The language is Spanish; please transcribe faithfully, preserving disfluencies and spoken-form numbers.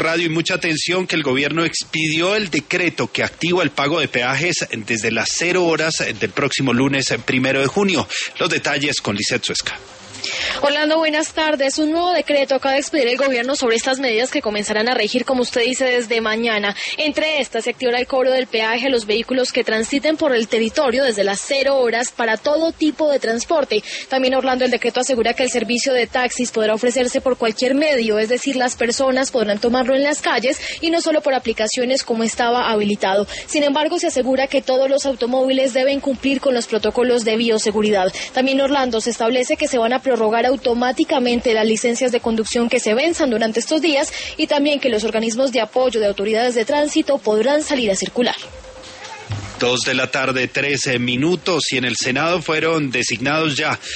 Radio, y mucha atención que el gobierno expidió el decreto que activa el pago de peajes desde las cero horas del próximo lunes primero de junio. Los detalles con Lisette Suesca. Orlando, buenas tardes. Un nuevo decreto acaba de expedir el gobierno sobre estas medidas que comenzarán a regir, como usted dice, desde mañana. Entre estas, se activará el cobro del peaje a los vehículos que transiten por el territorio desde las cero horas para todo tipo de transporte. También, Orlando, el decreto asegura que el servicio de taxis podrá ofrecerse por cualquier medio, es decir, las personas podrán tomarlo en las calles y no solo por aplicaciones como estaba habilitado. Sin embargo, se asegura que todos los automóviles deben cumplir con los protocolos de bioseguridad. También, Orlando, se establece que se van a prorrogar automáticamente las licencias de conducción que se venzan durante estos días y también que los organismos de apoyo de autoridades de tránsito podrán salir a circular. Dos de la tarde, trece minutos, y en el Senado fueron designados ya